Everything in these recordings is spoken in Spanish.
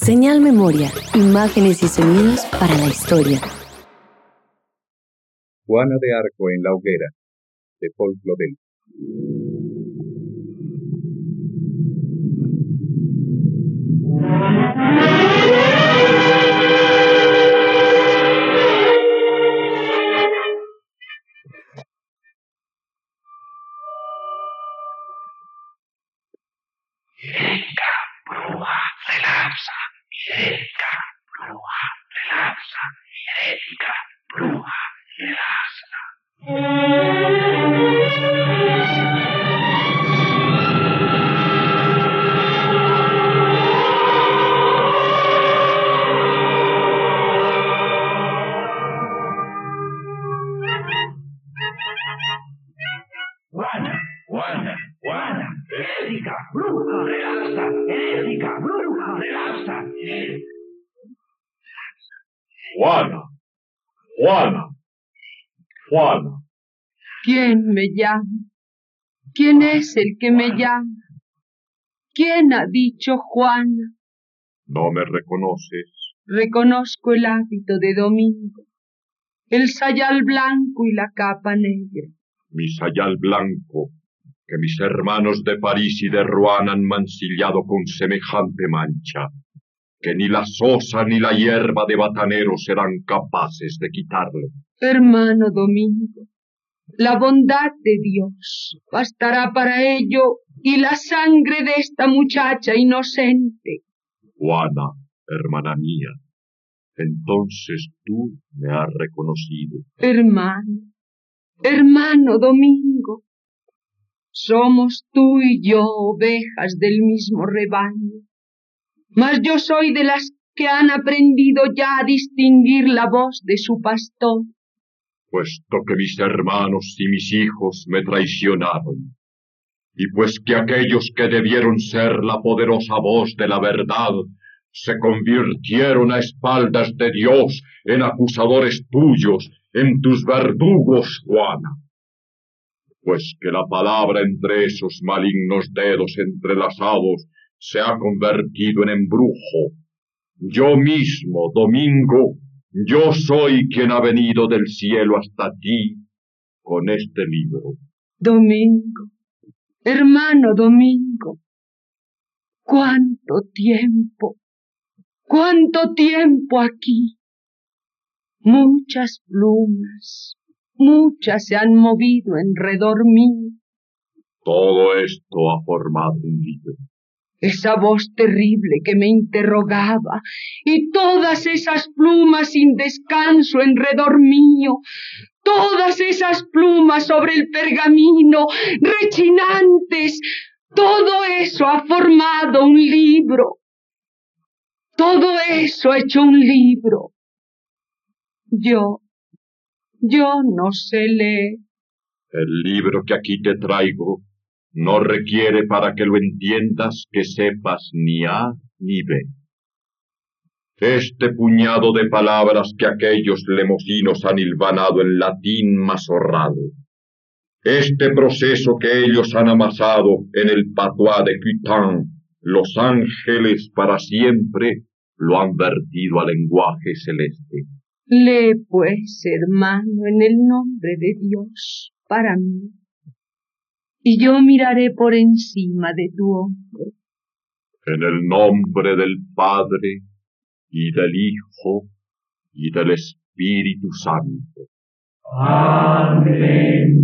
Señal Memoria, imágenes y sonidos para la historia. Juana de Arco en la hoguera, de Paul Claudel. Mirenca, bruja, relanza, mirenca, bruja, relanza, mirenca, bruja, Juana, herética, bruja, relanza, herética, bruja, relanza. Juana. ¿Quién me llama? ¿Quién es el que me llama? ¿Quién ha dicho Juana? ¿No me reconoces? Reconozco el hábito de Domingo, el sayal blanco y la capa negra. Mi sayal blanco, que mis hermanos de París y de Rouen han mancillado con semejante mancha, que ni la sosa ni la hierba de batanero serán capaces de quitarlo. Hermano Domingo, la bondad de Dios bastará para ello y la sangre de esta muchacha inocente. Juana, hermana mía, entonces tú me has reconocido. Hermano Domingo, somos tú y yo ovejas del mismo rebaño, mas yo soy de las que han aprendido ya a distinguir la voz de su pastor. Puesto que mis hermanos y mis hijos me traicionaron, y pues que aquellos que debieron ser la poderosa voz de la verdad se convirtieron a espaldas de Dios en acusadores tuyos, en tus verdugos, Juana. Pues que la palabra entre esos malignos dedos entrelazados se ha convertido en embrujo. Yo mismo, Domingo, yo soy quien ha venido del cielo hasta ti con este libro. Domingo, hermano Domingo, ¿cuánto tiempo aquí? Muchas plumas, muchas se han movido en redor mío. Todo esto ha formado un libro. Esa voz terrible que me interrogaba, y todas esas plumas sin descanso en redor mío, todas esas plumas sobre el pergamino, rechinantes, todo eso ha formado un libro. Todo eso ha hecho un libro. Yo no sé leer. El libro que aquí te traigo no requiere para que lo entiendas que sepas ni A ni B. Este puñado de palabras que aquellos lemosinos han hilvanado en latín mazorrado, este proceso que ellos han amasado en el patois de Cutain, los ángeles para siempre lo han vertido a lenguaje celeste. Lee pues, hermano, en el nombre de Dios, para mí, y yo miraré por encima de tu hombro. En el nombre del Padre, y del Hijo, y del Espíritu Santo. Amén.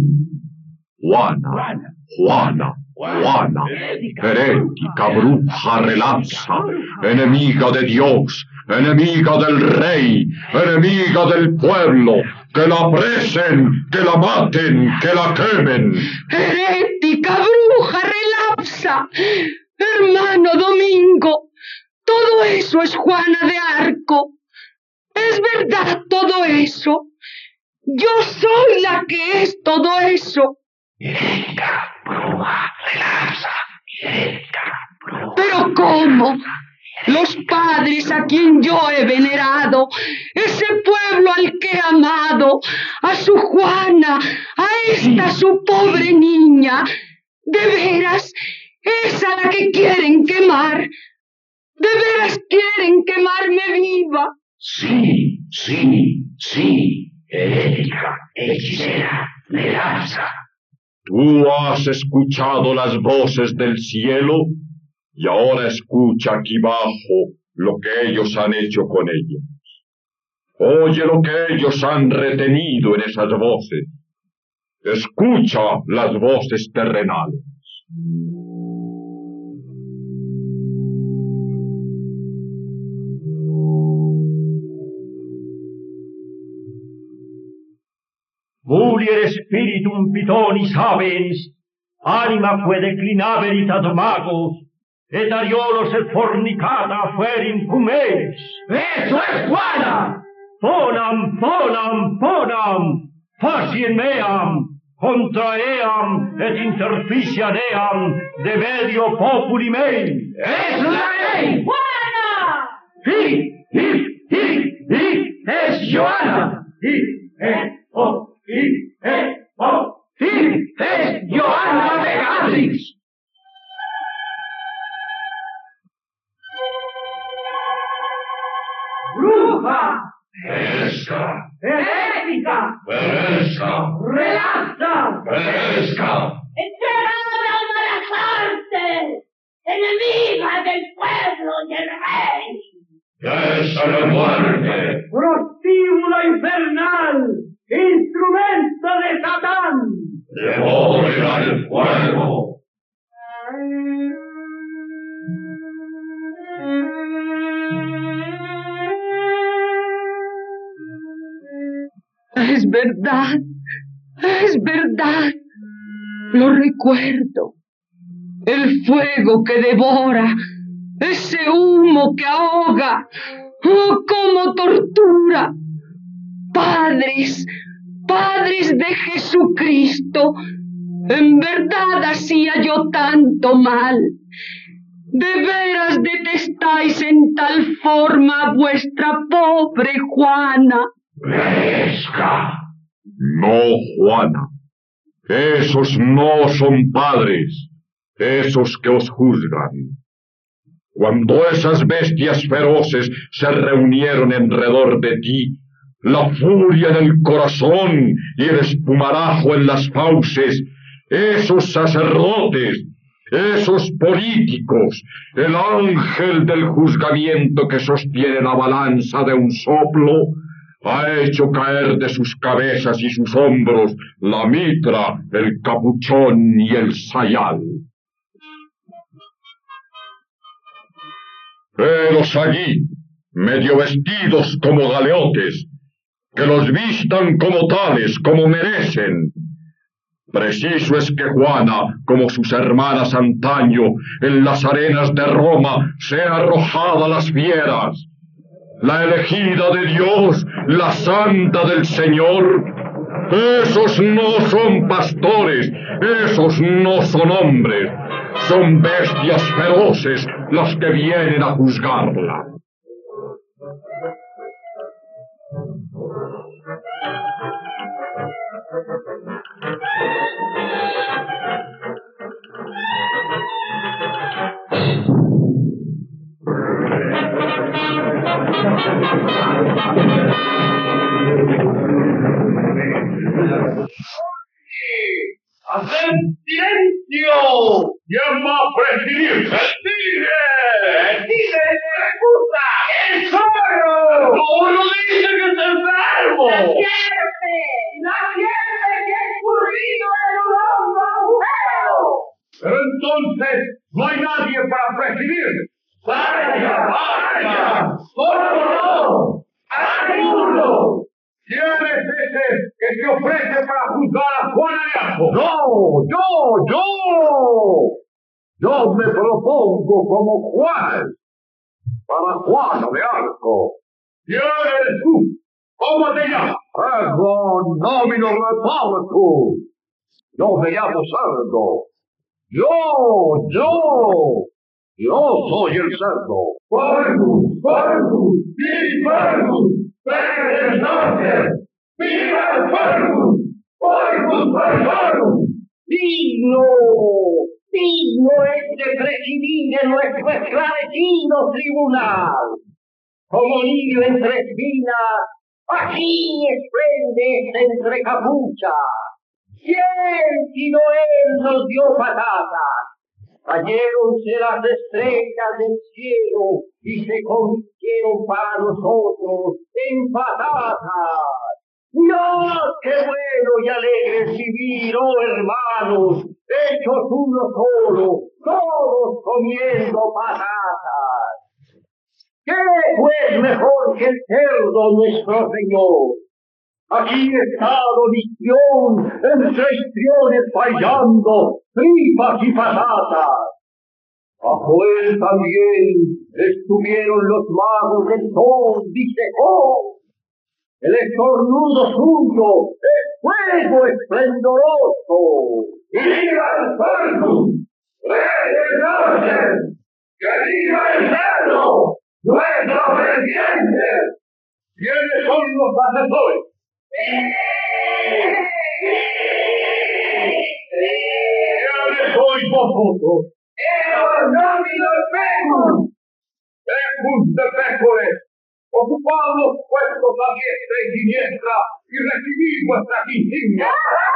Juana, herética, bruja, relanza, enemiga de Dios, enemiga del rey, enemiga del pueblo, que la presen, que la maten, que la quemen. Herética, bruja, relapsa, hermano Domingo, todo eso es Juana de Arco. ¿Es verdad todo eso? Yo soy la que es todo eso. Mirenca, bruja, relanza, mirenca, bruja. ¿Pero cómo? Los padres a quien yo he venerado, ese pueblo al que he amado, a su Juana, a esta su pobre niña, ¿de veras es a la que quieren quemar? ¿De veras quieren quemarme viva? Sí, sí, sí, herética, hechicera, neganza. Tú has escuchado las voces del cielo y ahora escucha aquí bajo lo que ellos han hecho con ellas. Oye lo que ellos han retenido en esas voces. Escucha las voces terrenales. Mulier spiritum pitonis habens, anima quae declina veritat magos, et ariolos et fornicata fuerim cum eis. ¡Eso es Juana! Ponam, ponam, ponam, facien meam, contra eam et interfician eam de medio populi mei. ¡Es la ley! ¡Juana! Es Joana! Es Joana de Gales! ¡Bruja! ¡Perezca! ¡Herética! ¡Perezca! ¡Relapsa! ¡Perezca! ¡Entregada a la cárcel! ¡Enemiga del pueblo y el rey! ¡Esa la muerte! Prostíbulo infernal, instrumento de Satán. ¡Devórela el fuego! Es verdad, es verdad. Lo recuerdo. El fuego que devora, ese humo que ahoga, ¡oh, cómo tortura! Padres, padres de Jesucristo, en verdad hacía yo tanto mal. ¿De veras detestáis en tal forma a vuestra pobre Juana? ¡Perezca! No, Juana. Esos no son padres, esos que os juzgan. Cuando esas bestias feroces se reunieron alrededor de ti, la furia en el corazón y el espumarajo en las fauces, esos sacerdotes, esos políticos, el ángel del juzgamiento que sostiene la balanza de un soplo, ha hecho caer de sus cabezas y sus hombros la mitra, el capuchón y el sayal. Velos allí, medio vestidos como galeotes, que los vistan como tales, como merecen. Preciso es que Juana, como sus hermanas antaño, en las arenas de Roma, sea arrojada a las fieras. La elegida de Dios, la santa del Señor, esos no son pastores, esos no son hombres, son bestias feroces las que vienen a juzgarla. ¡Haced silencio! ¡Llama a presidir! ¡El tigre! ¡El tigre se recusa! ¡El zorro! ¡Uno dice que es enfermo! ¡La sierpe! ¡La sierpe que ha escurrido el hondo agujero! Pero entonces no hay nadie para presidir. ¡Vaya, vaya! ¿Cómo no? ¡Alguno! ¿Quién es ese que se ofrece para juzgar a Juana de Arco? Yo me propongo como Juan para Juana de Arco. ¿Quién eres tú? ¿Cómo te llamas? Ego nomino repartum. Yo me llamo Cerdo. Yo soy el cerdo. ¡Fergus! ¡Sí, Fergus! ¡Ven del norte! ¡Viva el Fergus! ¡Fergus! ¡Digno! digno es de presidir en nuestro esclarecido tribunal. Como niño entre espinas, así esplende entre capuchas. ¿Quién sino él nos dio patatas? Cayeronse las estrellas del cielo y se convirtieron para nosotros en patatas. ¡Dios, qué bueno y alegre es vivir, oh hermanos, hechos uno solo, todos comiendo patatas! ¿Qué pues mejor que el cerdo nuestro Señor? Aquí está Don Histrión, entre histriones bailando, tripas y patatas. Bajo él también estuvieron los magos del sol, dice Job. El estornudo suyo es fuego esplendoroso. ¡Y viva el pueblo! ¡Rey del norte! ¡Que viva el cerdo! ¡Nuestro presidente! ¿Quiénes son los asesores? ¿Quiénes sois vosotros? ¡El nómino Pecus! ¡Pecus de Pécores! Ocupad los puestos a diestra y siniestra y recibid vuestras insignias.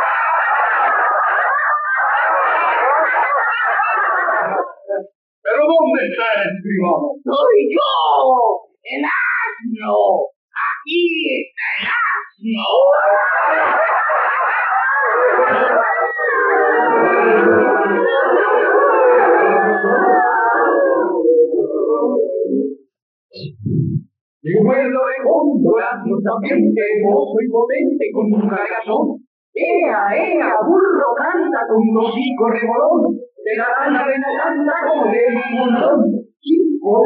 ¿Pero dónde está el escribano? ¡Soy yo! ¡El asno! ¡Aquí está el asno! Recuerdo de fondo asno sapiente, hermoso y potente con su cargazón. ¡Ea, burro canta con un hocico remolón! De la lana de la canta como de un montón. ¡Hijo!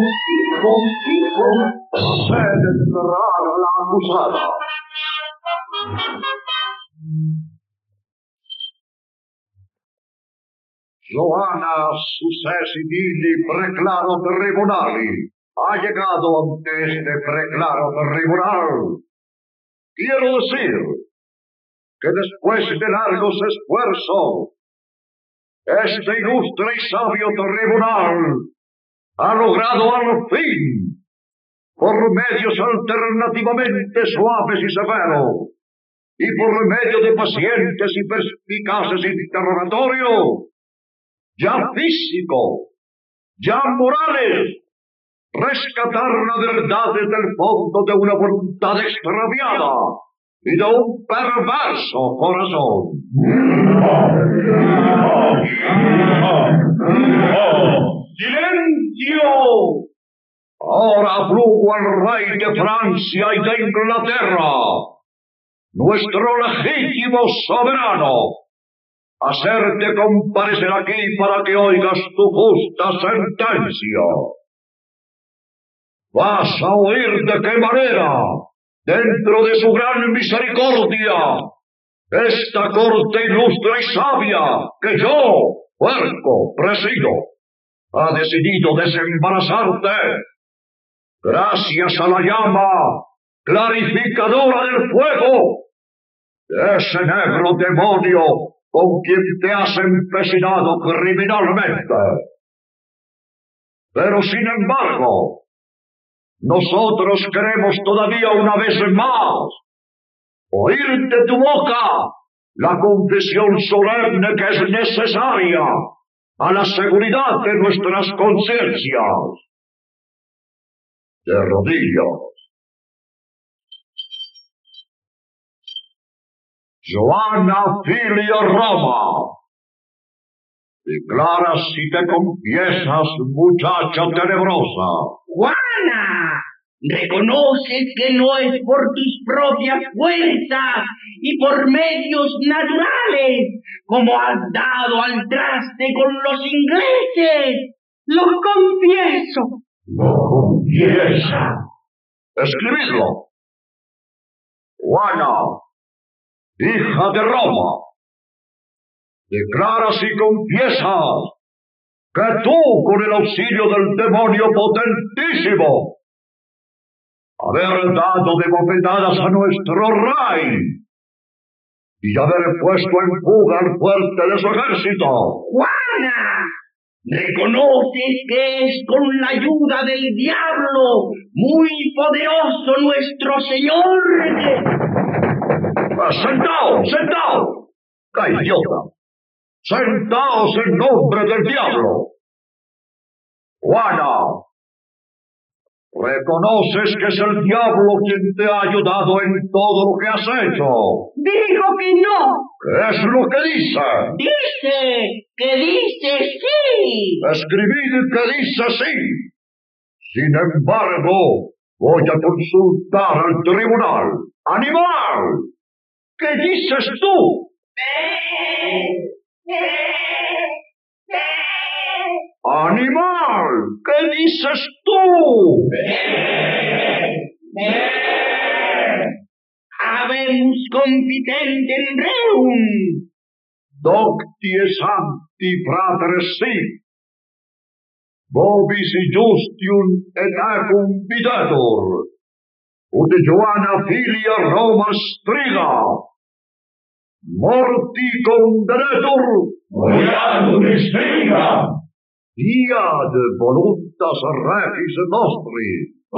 Haced encerrar a la acusada. Johanna successi digli preclaro tribunali. Ha llegado ante este preclaro tribunal. Quiero decir que después de largos esfuerzos, este ilustre y sabio tribunal ha logrado al fin, por medios alternativamente suaves y severos, y por medio de pacientes y perspicaces interrogatorios, ya físico, ya morales, rescatar la verdad desde el fondo de una voluntad extraviada y de un perverso corazón. ¡Silencio! Ahora flujo al rey de Francia y de Inglaterra, nuestro legítimo soberano, hacerte comparecer aquí para que oigas tu justa sentencia. Vas a oír de qué manera, dentro de su gran misericordia, esta corte ilustre y sabia que yo, Puerco, presido, ha decidido desembarazarte gracias a la llama clarificadora del fuego de ese negro demonio con quien te has empecinado criminalmente. Pero sin embargo, nosotros queremos todavía una vez más oír de tu boca la confesión solemne que es necesaria a la seguridad de nuestras conciencias. De rodillas. Johanna Filia Roma, declaras si te confiesas, muchacha tenebrosa. ¡Juana! Reconoces que no es por tus propias fuerzas y por medios naturales como has dado al traste con los ingleses. Lo confieso. ¡Lo confiesa! Escribidlo. Juana, hija de Roma, declaras y confiesas que tú, con el auxilio del demonio potentísimo, haber dado de bofetadas a nuestro rey y haber puesto en fuga al fuerte de su ejército. Juana, ¿reconoces que es con la ayuda del diablo, muy poderoso nuestro Señor? ¡Sentaos, sentaos! ¡Qué idiota! ¡Sentaos en nombre del diablo! Juana, ¿reconoces que es el diablo quien te ha ayudado en todo lo que has hecho? Dijo que no. ¿Qué es lo que dice? Dice sí. Escribid que dice sí. Sin embargo, voy a consultar al tribunal. ¡Animal! ¿Qué dices tú? ¡Animal! ¿Qué dices tú? Habemus confitentem reum. Doctie sancti fratres si. Vobis justium et ecum videtur. Ut Johanna filia Roma striga. Morti condenetur. Moriatum striga. Iad voluntas regis nostri.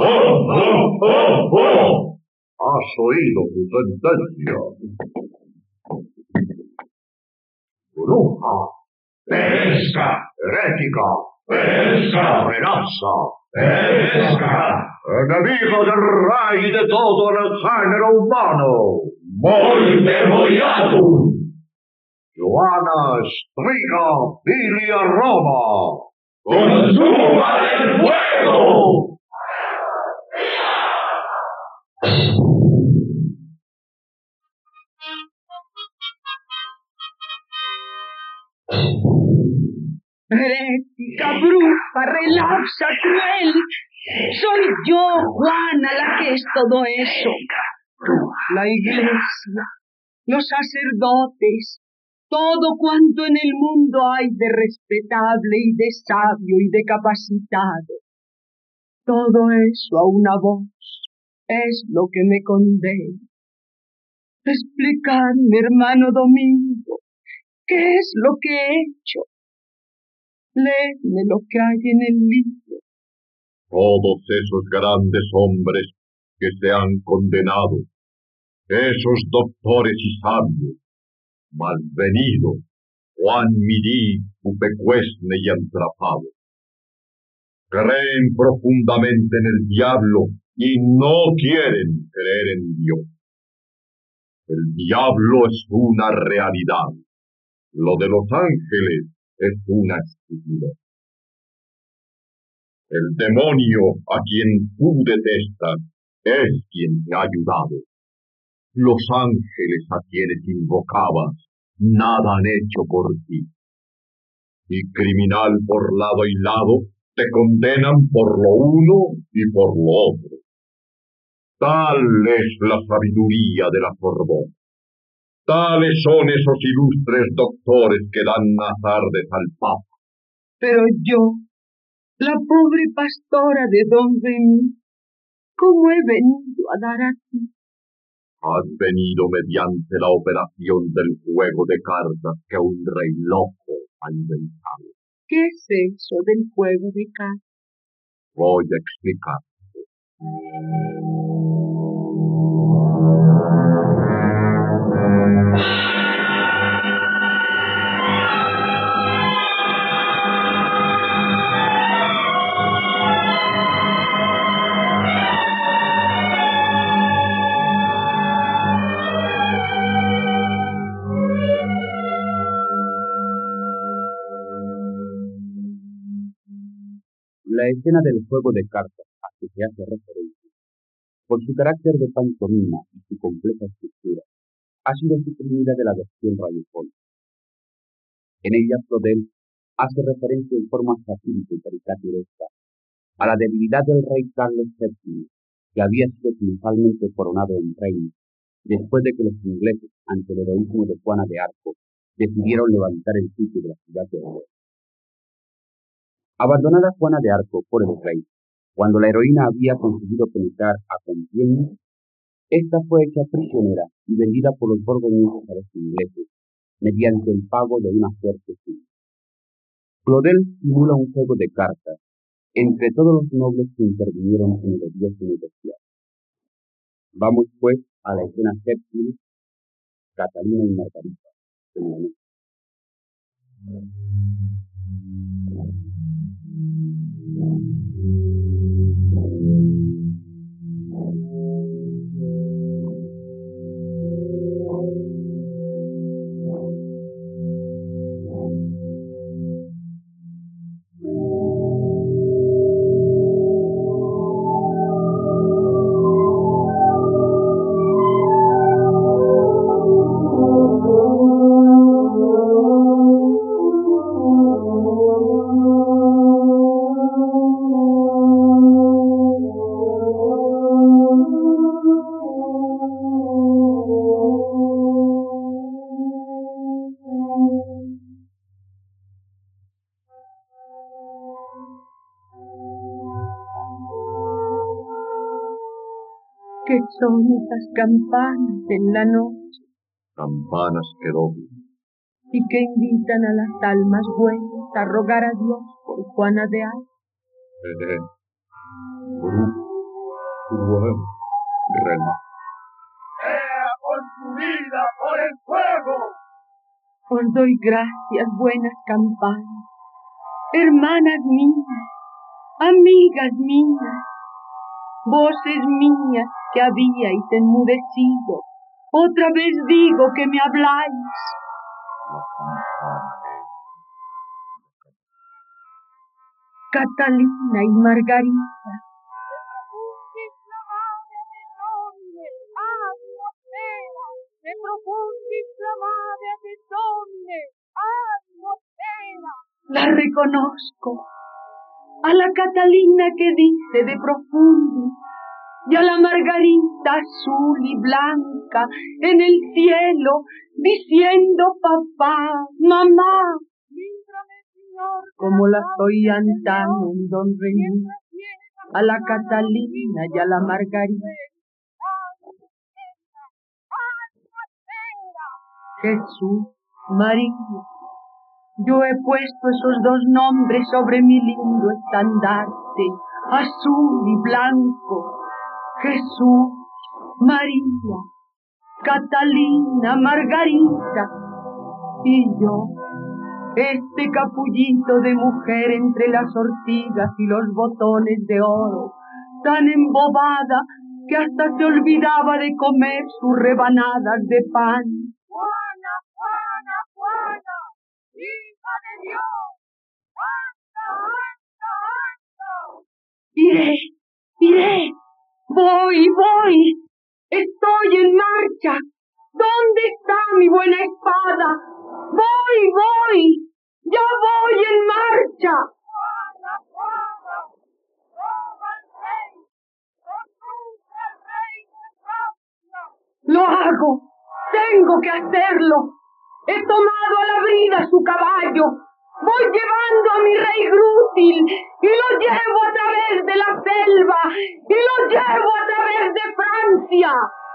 Has oído tu sentencia. Bruja, Perezca. herética, Perezca. amenaza, Perezca. enemigo del rey y de todo el género humano. Morte moriatum. Johanna Striga filia Roma. ¡Consuma el fuego! Herética, bruja, relapsa, cruel. Soy yo, Juana, la que es todo eso. La iglesia, los sacerdotes, todo cuanto en el mundo hay de respetable y de sabio y de capacitado. Todo eso a una voz es lo que me condena. Explicarme, hermano Domingo, ¿qué es lo que he hecho? Léeme lo que hay en el libro. Todos esos grandes hombres que se han condenado, esos doctores y sabios, malvenidos, Juan Mirí, Upecuesne y Antrapado, creen profundamente en el diablo y no quieren creer en Dios. El diablo es una realidad. Lo de los ángeles es una estupidez. El demonio a quien tú detestas es quien te ha ayudado. Los ángeles a quienes invocabas nada han hecho por ti. Y criminal por lado y lado, te condenan por lo uno y por lo otro. Tal es la sabiduría de la Sorbona. Tales son esos ilustres doctores que dan nazardes al Papa. Pero yo, la pobre pastora de Don Remy, ¿cómo he venido a dar aquí? Has venido mediante la operación del juego de cartas que un rey loco ha inventado. ¿Qué es eso del juego de cartas? Voy a explicar. La escena del juego de cartas a que se hace referencia, por su carácter de pantomima y su compleja estructura, ha sido suprimida de la versión radiofónica. En ella, Prodel hace referencia en forma satírica y caricaturesca a la debilidad del rey Carlos VII, que había sido triunfalmente coronado en reino, después de que los ingleses, ante el heroísmo de Juana de Arco, decidieron levantar el sitio de la ciudad de Orleans. Abandonada Juana de Arco por el rey, cuando la heroína había conseguido penetrar a Compiègne, Esta fue hecha prisionera y vendida por los borgoñones a los ingleses, mediante el pago de una fuerte suma. Claudel simula un juego de cartas entre todos los nobles que intervinieron en el odioso negociado. Vamos pues a la escena séptima, Catalina y Margarita, en la noche. ¿Qué son esas campanas en la noche? Campanas que doblan. Y que invitan a las almas buenas a rogar a Dios por Juana de Arco. Rema. ¡Sea consumida por el fuego! Os doy gracias, buenas campanas, hermanas mías, amigas mías, voces mías que habíais enmudecido. Otra vez digo que me habláis. Catalina y Margarita. La reconozco, a la Catalina que dice de profundo, y a la Margarita azul y blanca en el cielo, diciendo papá, mamá, como las oían tan en Don René, a la Catalina y a la Margarita. Jesús, María, yo he puesto esos dos nombres sobre mi lindo estandarte, azul y blanco. Jesús, María, Catalina, Margarita, y yo, este capullito de mujer entre las ortigas y los botones de oro, tan embobada que hasta se olvidaba de comer sus rebanadas de pan. ¡Juana, Juana, Juana! ¡Hija de Dios! ¡Anda, anda, anda! Iré, iré, voy, estoy en marcha. ¿Dónde está mi buena espada? Voy, ya voy en marcha. ¡Juana, Juana! ¡Toma el rey! ¡Conduce al rey de Francia! Lo hago, tengo que hacerlo. He tomado a la brida su caballo. Voy llevando a mi rey grútil y lo llevo a través de la selva y lo llevo a través de Francia.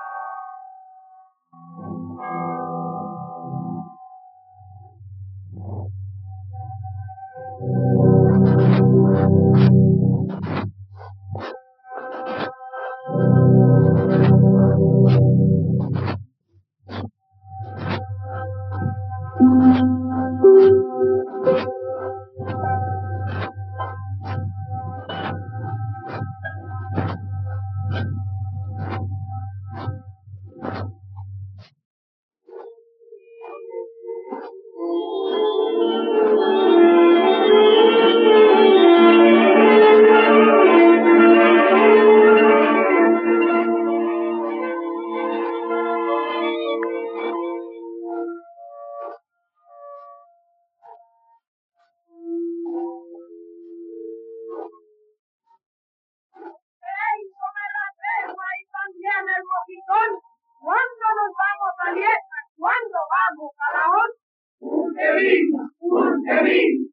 ¿Cuándo nos vamos a Lieja? ¿Cuándo vamos a la ONU? Urtevin,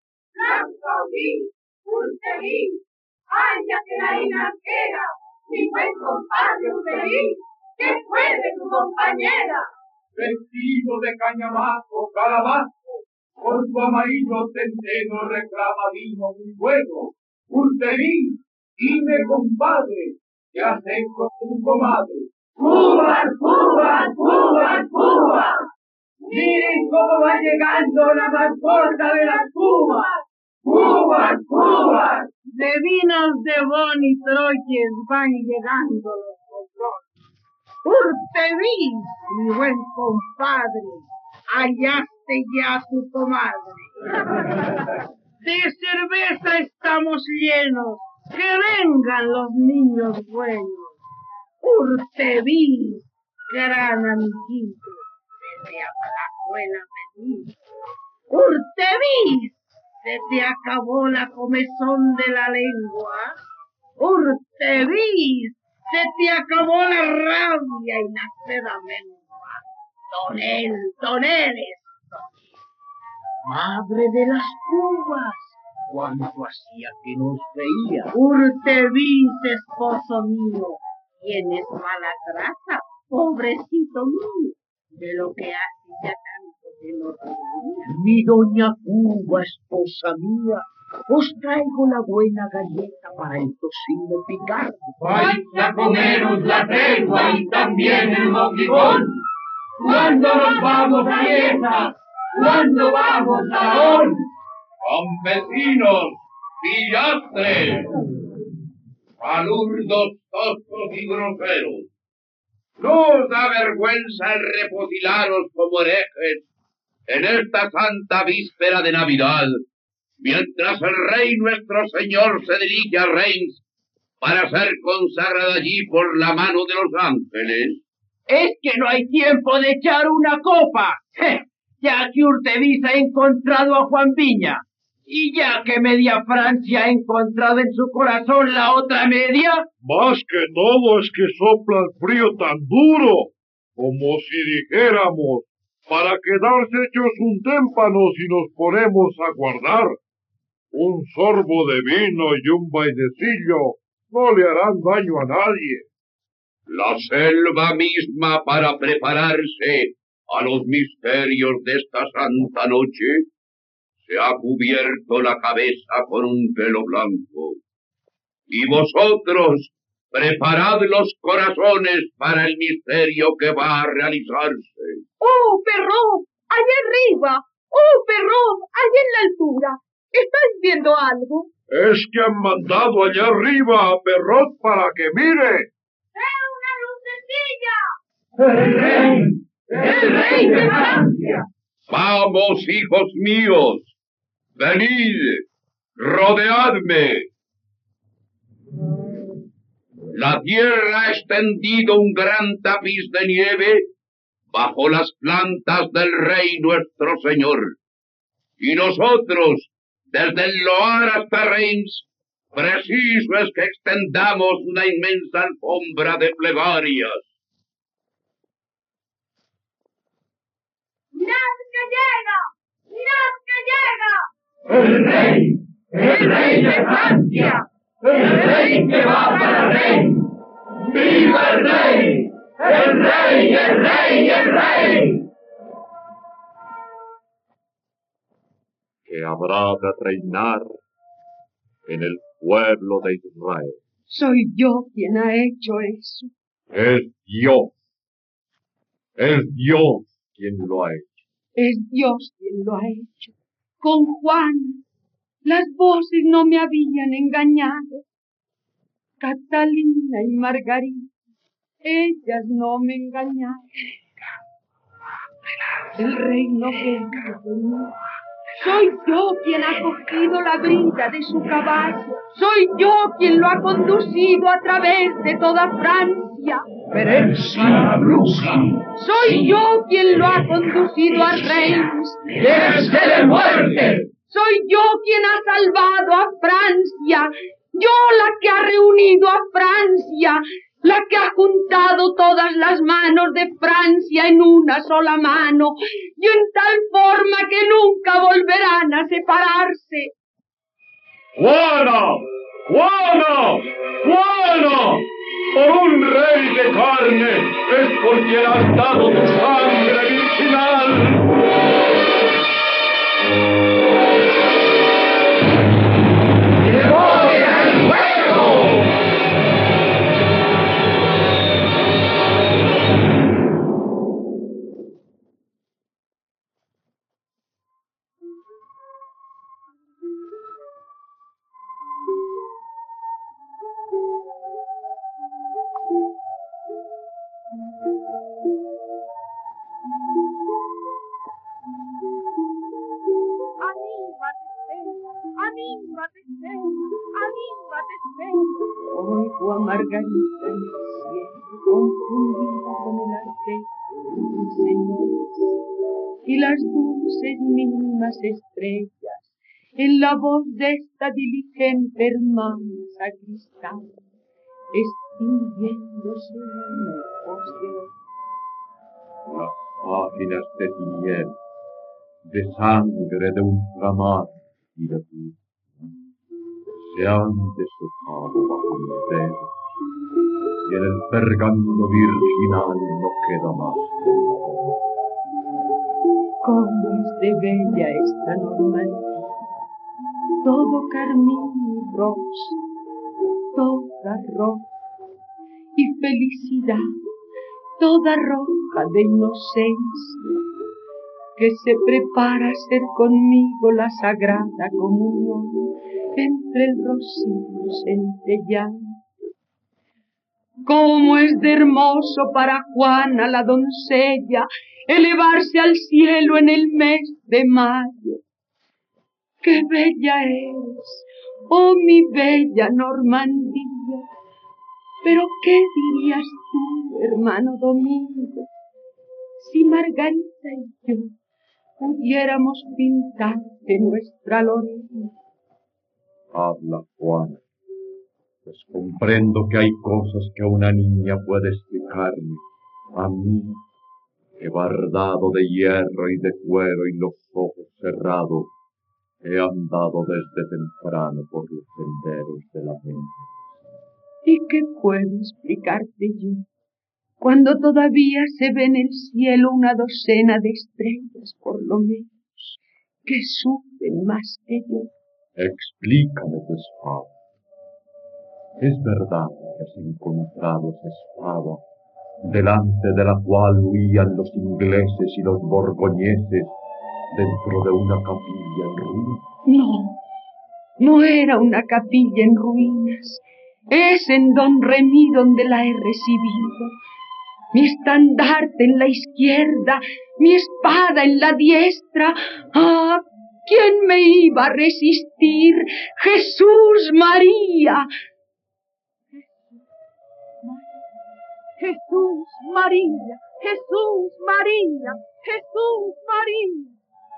Urtevin, ¡ay, ya que la inarquera! ¡Mi buen compadre Urtevin! ¿Qué fue de tu compañera? Vestido de cañamazo, calabazo, con su amarillo centeno reclama vino muy bueno. Urteví, dime compadre, ¿qué haces con tu comadre? ¡Cuba, Cuba, Cuba, Cuba! Miren cómo va llegando la más gorda de las Cubas. ¡Cuba, Cuba! De vinos de Bon y Troyes van llegando los bolsones. Urteví, mi buen compadre, hallaste ya a tu comadre. De cerveza estamos llenos, que vengan los niños buenos. Urteví, gran amiguito, desde a Palazuela venís. Urteví, se te acabó la comezón de la lengua. Urteví, se te acabó la rabia y la seda mengua. Toneles, madre de las Cubas, cuánto hacía que nos veía. Urteví, esposo mío, tienes mala traza, pobrecito mío, de lo que hace ya tanto que no te veía. Mi doña Cuba, esposa mía, os traigo la buena galleta para el tocino picado. Vais a comeros la tregua y también el mojigón. ¿Cuándo nos vamos a fiesta? ¿Cuándo vamos a on? Campesinos, pillastres, palurdos, toscos y groseros. ¿No os da vergüenza el reposilaros como herejes en esta santa víspera de Navidad, mientras el rey nuestro señor se dirige a Reims para ser consagrado allí por la mano de los ángeles? Es que no hay tiempo de echar una copa, ya que Urteví ha encontrado a Juan Viña, y ya que media Francia ha encontrado en su corazón la otra media. Más que todo es que sopla el frío tan duro, como si dijéramos, para quedarse hechos un témpano si nos ponemos a guardar. Un sorbo de vino y un bailecillo no le harán daño a nadie. La selva misma para prepararse a los misterios de esta santa noche se ha cubierto la cabeza con un velo blanco. Y vosotros preparad los corazones para el misterio que va a realizarse. ¡Oh, Perrot! ¡Allá arriba! ¡Oh, Perrot! ¡Allá en la altura! ¿Estáis viendo algo? Es que han mandado allá arriba a Perrot para que mire. ¡Veo una lucecilla! ¡El rey! ¡El rey de Francia! Vamos, hijos míos, venid, rodeadme. La tierra ha extendido un gran tapiz de nieve bajo las plantas del rey nuestro señor. Y nosotros, desde el Loire hasta Reims, preciso es que extendamos una inmensa alfombra de plegarias. ¡Mirad que llega! ¡Mirad que llega! ¡El rey de Francia! ¡El rey que va para Reims! ¡Viva el rey! ¡El rey, el rey, el rey! Que habrá de reinar en el pueblo de Israel. Soy yo quien ha hecho eso. Es Dios. Es Dios quien lo ha hecho. Es Dios quien lo ha hecho. Con Juana, las voces no me habían engañado. Catalina y Margarita, ellas no me engañaron. El reino viene de mí. Soy yo quien ha cogido la brida de su caballo. Soy yo quien lo ha conducido a través de toda Francia. ¡Ferencia la bruja! Soy yo quien lo ha conducido a Reims. ¡Déjese de muerte! Soy yo quien ha salvado a Francia. Yo la que ha reunido a Francia. La que ha juntado todas las manos de Francia en una sola mano, y en tal forma que nunca volverán a separarse. ¡Juana! ¡Juana! ¡Juana! por un rey de carne, es por quien has dado tu sangre virginal. Oigo a Margarita en el cielo, confundida con el arpegio de mis señores, y las dulces mínimas estrellas, en la voz de esta diligente hermana sacristana, extinguiéndose en el poseo. Las páginas de tinieblas, de sangre de ultramar y de luz, se han deshojado bajo mis dedos, y en el pergamino virginal no queda más que el amor. Cómo es de bella esta Normandía, todo carmín y rosa, toda roja, y felicidad, toda roja de inocencia, que se prepara a ser conmigo la sagrada comunión entre el rocío centellante. Cómo es de hermoso para Juana la doncella elevarse al cielo en el mes de mayo. ¡Qué bella eres, oh mi bella Normandía! Pero ¿qué dirías tú, hermano Domingo, si Margarita y yo pudiéramos pintarte nuestra Lorena? Habla, Juana, pues comprendo que hay cosas que una niña puede explicarme. A mí, que bardado de hierro y de cuero y los ojos cerrados, he andado desde temprano por los senderos de la mente. ¿Y qué puedo explicarte yo, cuando todavía se ve en el cielo una docena de estrellas, por lo menos, que suben más que yo? Explícame tu espada. Es verdad que has encontrado esa espada, delante de la cual huían los ingleses y los borgoñeses, dentro de una capilla en ruinas. No era una capilla en ruinas. Es en Don Remí donde la he recibido. Mi estandarte en la izquierda, mi espada en la diestra. ¡Ah! ¿Quién me iba a resistir? ¡Jesús María! Jesús María, Jesús María, Jesús María.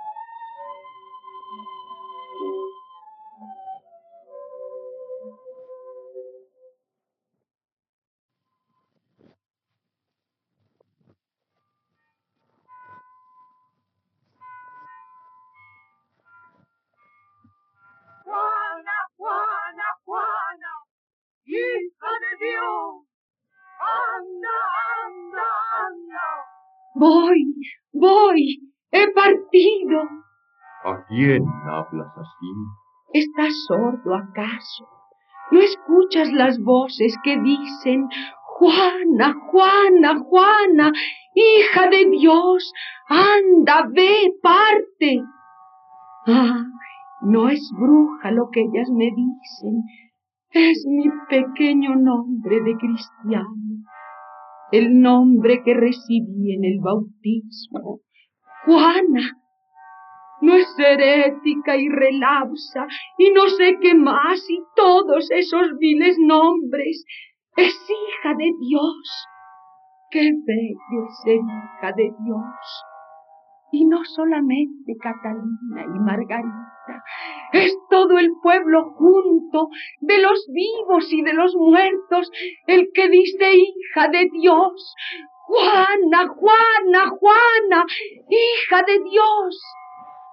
Juana, Juana, Juana, hija de Dios, anda, anda, anda. Voy, he partido. ¿A quién hablas así? ¿Estás sordo acaso? ¿No escuchas las voces que dicen, Juana, Juana, Juana, hija de Dios, anda, ve, parte? Ah, no es bruja lo que ellas me dicen, es mi pequeño nombre de cristiano, el nombre que recibí en el bautismo. Juana. No es herética y relapsa, y no sé qué más, y todos esos viles nombres. Es hija de Dios. Qué bello es ser hija de Dios. Y no solamente Catalina y Margarita, es todo el pueblo junto, de los vivos y de los muertos, el que dice hija de Dios. Juana, Juana, Juana, hija de Dios.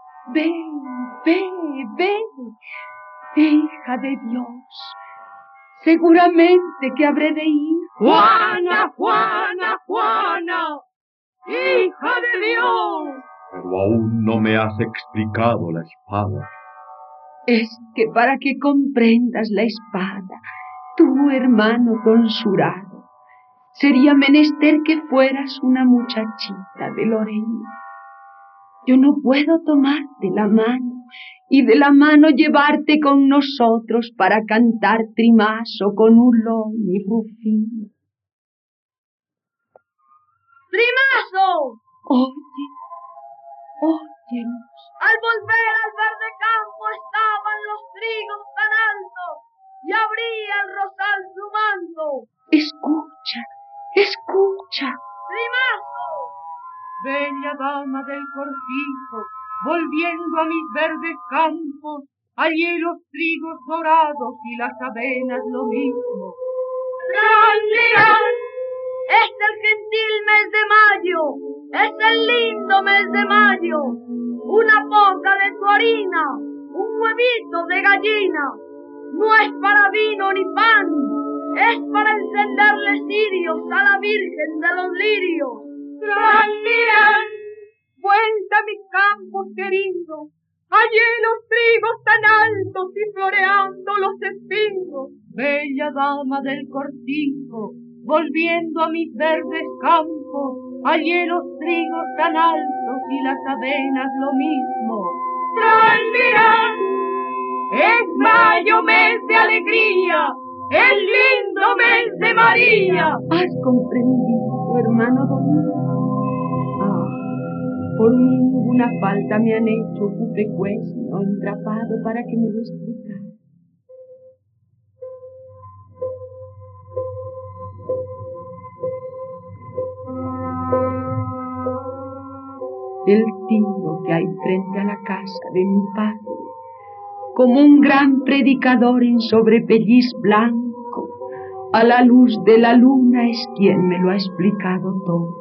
Ven, ven, ven, hija de Dios. Seguramente que habré de ir. ¡Juana, Juana, Juana! ¡Hija de Dios! Pero aún no me has explicado la espada. Es que para que comprendas la espada, tu hermano tonsurado, sería menester que fueras una muchachita de Lorena. Yo no puedo tomarte la mano y de la mano llevarte con nosotros para cantar trimazo con Hulón y Rufino. ¡Trimazo! Óyenos. Al volver al verde campo estaban los trigos tan altos y abría el rosal su manto. Escucha, escucha. ¡Trimazo! Bella dama del cortijo, volviendo a mis verdes campos, allí los trigos dorados y las avenas lo mismo. ¡Tranquilán! Es el gentil mes de mayo, es el lindo mes de mayo. Una poca de tu harina, un huevito de gallina. No es para vino ni pan, es para encenderle cirios a la Virgen de los Lirios. ¡Tranquilán! Vuelta a mis campos queridos, allí los trigos tan altos y floreando los espinos. Bella dama del cortijo, volviendo a mis verdes campos, allí los trigos tan altos y las avenas lo mismo. ¡Tranquilán! Es mayo, mes de alegría, el lindo mes de María. ¿Has comprendido, hermano Domingo? Por mí ninguna falta me han hecho Cupecuesno entrapado para que me lo explicara. El tiro que hay frente a la casa de mi padre, como un gran predicador en sobrepelliz blanco, a la luz de la luna es quien me lo ha explicado todo.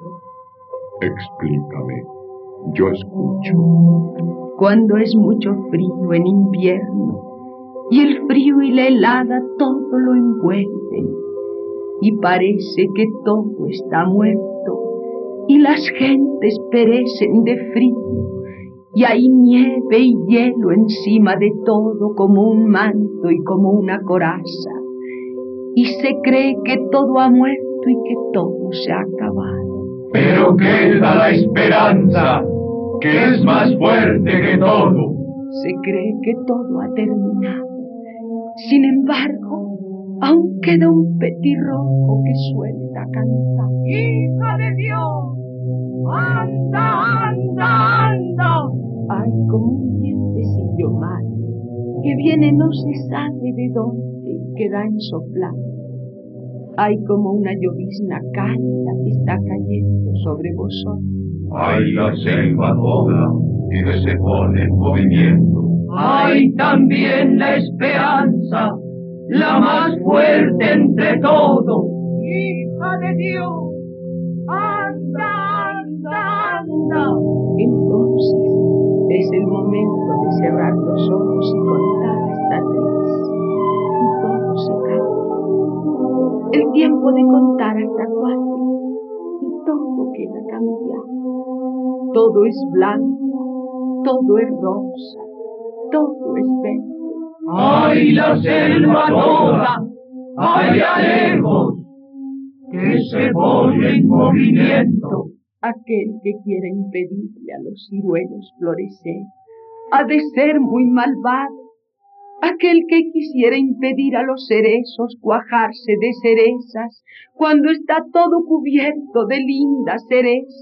Explícame, yo escucho. Cuando es mucho frío en invierno, y el frío y la helada todo lo envuelven, y parece que todo está muerto, y las gentes perecen de frío, y hay nieve y hielo encima de todo como un manto y como una coraza, y se cree que todo ha muerto y que todo se ha acabado. Pero queda la esperanza, que es más fuerte que todo. Se cree que todo ha terminado. Sin embargo, aún queda un petirrojo que suelta a cantar. ¡Hija de Dios! ¡Anda, anda, anda! Hay como un vientecillo malo que viene no se sabe de dónde y que da en soplar. Hay como una llovizna cálida que está cayendo sobre vosotros. Hay la selva toda que se pone en movimiento. Hay también la esperanza, la más fuerte entre todos. ¡Hija de Dios! ¡Anda, anda, anda! Entonces es el momento de cerrar los ojos y contar hasta 3. Y todo se cambia. El tiempo de contar hasta 4. Y todo queda cambiado. Todo es blanco, todo es rosa, todo es verde. ¡Ay, la selva toda! ¡Allá lejos! ¡Que se pone en movimiento! Aquel que quiera impedirle a los ciruelos florecer ha de ser muy malvado. Aquel que quisiera impedir a los cerezos cuajarse de cerezas cuando está todo cubierto de lindas cerezas.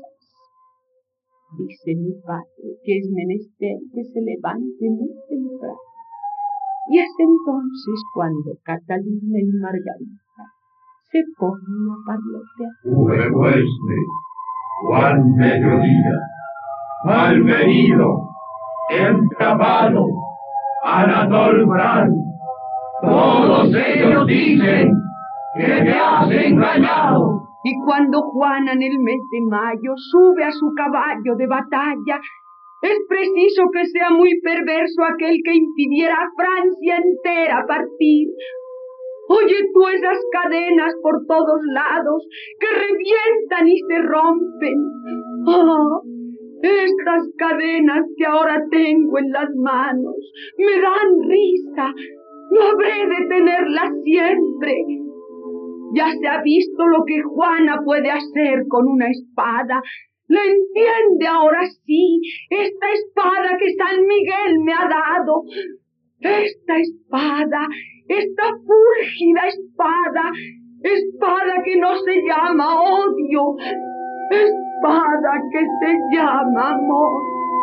Dice mi padre que es menester que se levante muy temprano. Y es entonces cuando Catalina y Margarita se ponen a parlotear. Cupecuesne, Juan Mediodía, Malvenido, Entrapado, Anatol Brand, todos ellos dicen que te has engañado. Y cuando Juana en el mes de mayo sube a su caballo de batalla, es preciso que sea muy perverso aquel que impidiera a Francia entera partir. Oye tú esas cadenas por todos lados que revientan y se rompen. ¡Ah! Estas cadenas que ahora tengo en las manos me dan risa. No habré de tenerlas siempre. Ya se ha visto lo que Juana puede hacer con una espada. ¿La entiende ahora sí? Esta espada que San Miguel me ha dado. Esta espada, esta fúlgida espada, espada que no se llama odio, espada que se llama amor.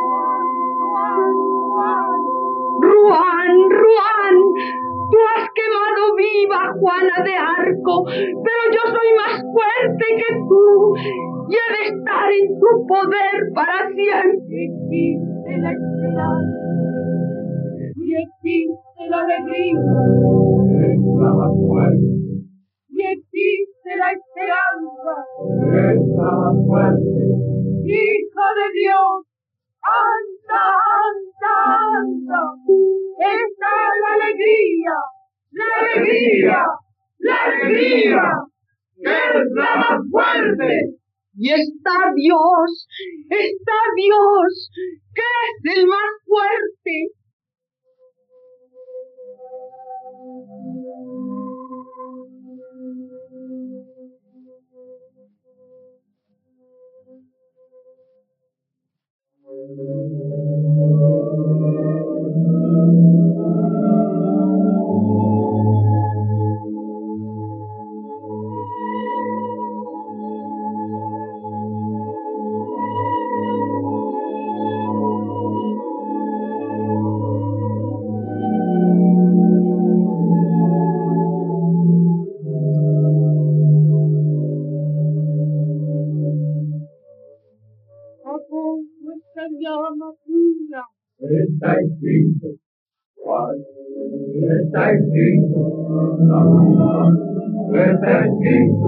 Ruán, Ruán, tú has quemado viva a Juana de Arco, pero yo soy más fuerte que tú y he de estar en tu poder para siempre. Existe la esperanza y existe la alegría. Esta más fuerte. Y existe la esperanza. Esta más fuerte. Hija de Dios, anda, anda, anda. Esta es la alegría, la alegría, la alegría. ¡Es la más fuerte! Y está Dios, que es el más fuerte. Está escrito. Juan, está escrito. Está escrito.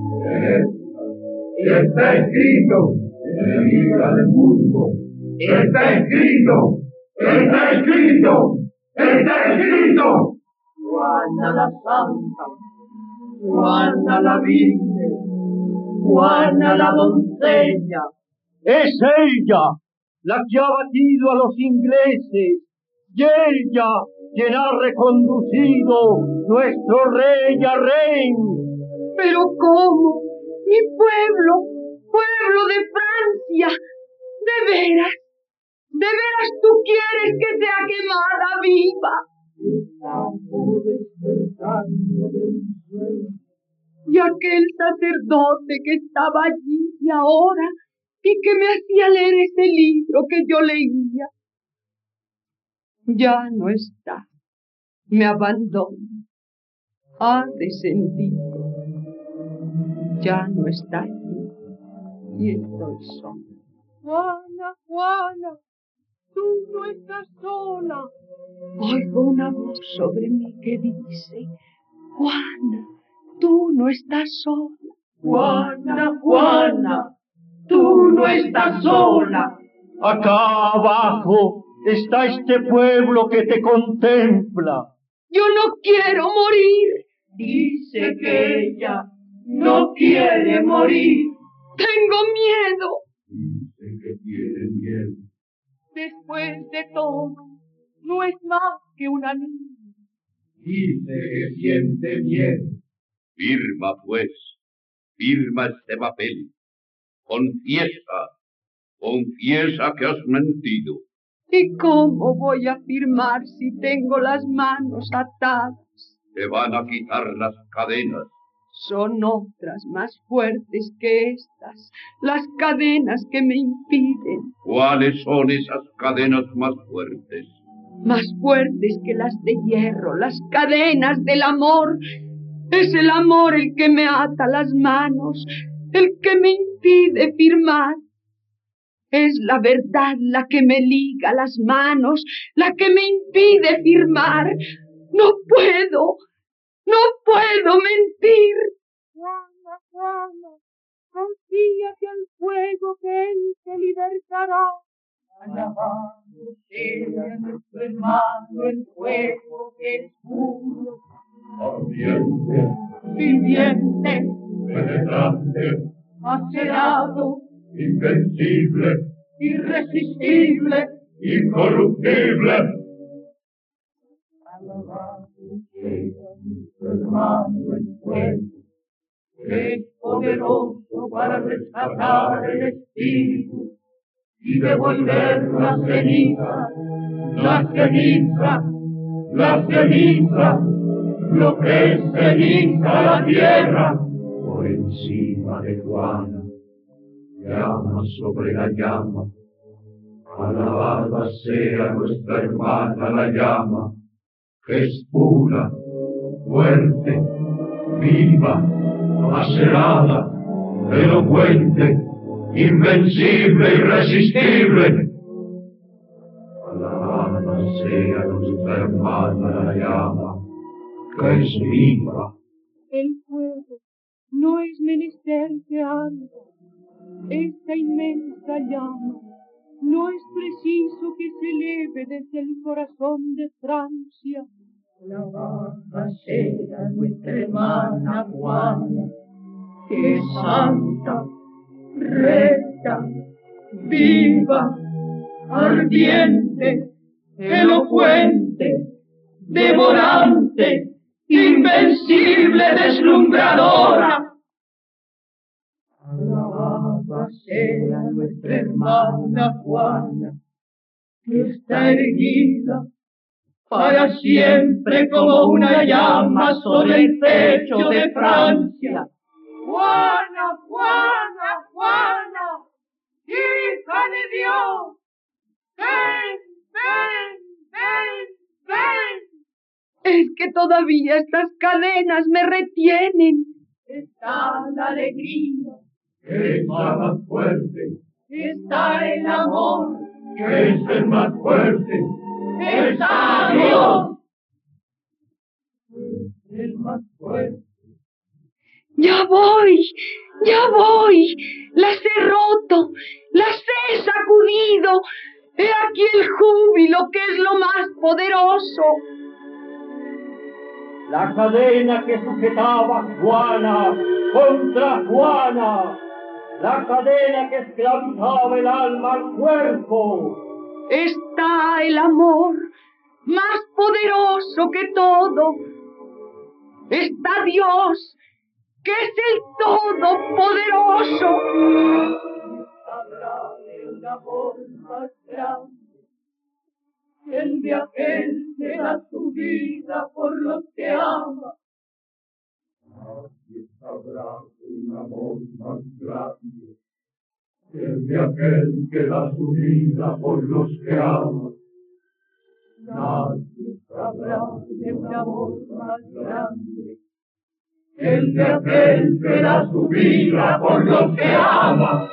Está escrito. Enemiga del mundo. Está escrito. Está escrito. Está escrito. Juana la Santa, Juana la Virgen, Juana la doncella. Es ella la que ha batido a los ingleses, y ella quien ha reconducido nuestro rey a Reims. ¿Pero cómo? Mi pueblo, pueblo de Francia, ¿de veras tú quieres que sea quemada viva? Y aquel sacerdote que estaba allí y ahora, y que me hacía leer ese libro que yo leía, ya no está, me abandona, ha descendido, ya no está allí, y estoy sola. Juana, Juana, tú no estás sola. Oigo una voz sobre mí que dice: Juana, tú no estás sola. Juana, Juana, tú no estás sola. Acá abajo está este pueblo que te contempla. Yo no quiero morir. Dice que ella no quiere morir. Tengo miedo. Dice que tiene miedo. Después de todo, no es más que una niña. Dice que siente miedo. Firma, pues, firma este papel. Confiesa que has mentido. ¿Y cómo voy a firmar si tengo las manos atadas? Te van a quitar las cadenas. Son otras más fuertes que estas, las cadenas que me impiden. ¿Cuáles son esas cadenas más fuertes? Más fuertes que las de hierro, las cadenas del amor. Es el amor el que me ata las manos, el que me impide firmar. Es la verdad la que me liga las manos, la que me impide firmar. No puedo mentir. Juana, Juana, confíate al fuego que él te libertará. Alabado sea nuestro hermano el fuego que es puro. viviente, penetrante, acerado, invencible, irresistible, incorruptible. Alabado sea nuestro hermano el fuego, que es poderoso para rescatar el espíritu y devolver la ceniza, lo que es ceniza a la tierra. Por encima de Juana, llama sobre la llama, alabada sea nuestra hermana la llama, que es pura, fuerte, viva, acerada, elocuente, invencible, irresistible. Alabada sea nuestra hermana la llama, que es viva. El fuego no es menester que arda, esta inmensa llama no es preciso que se eleve desde el corazón de Francia. Alabada sea nuestra hermana Juana, que es santa, recta, viva, ardiente, elocuente, devorante, invencible, deslumbradora. Alabada sea nuestra hermana Juana, que está erguida para siempre como una llama sobre el pecho de Francia. Juana, Juana, Juana, hija de Dios, ven, ven, ven, ven. Es que todavía estas cadenas me retienen. Está la alegría, Que es la más fuerte, está el amor, que es el más fuerte, está Dios, el más fuerte. Ya voy, las he roto, las he sacudido. He aquí el júbilo que es lo más poderoso. La cadena que sujetaba a Juana contra Juana, la cadena que esclavizaba el alma al cuerpo. Está el amor, más poderoso que todo. Está Dios, que es el Todopoderoso. Habrá el amor más grande, el de aquel que da su vida por los que ama. Nadie sabrá un amor más grande, el de aquel que da su vida por los que ama. Nadie sabrá de un amor más grande, el de aquel que da su vida por los que ama.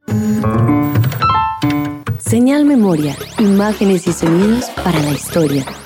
Señal Memoria, imágenes y sonidos para la historia.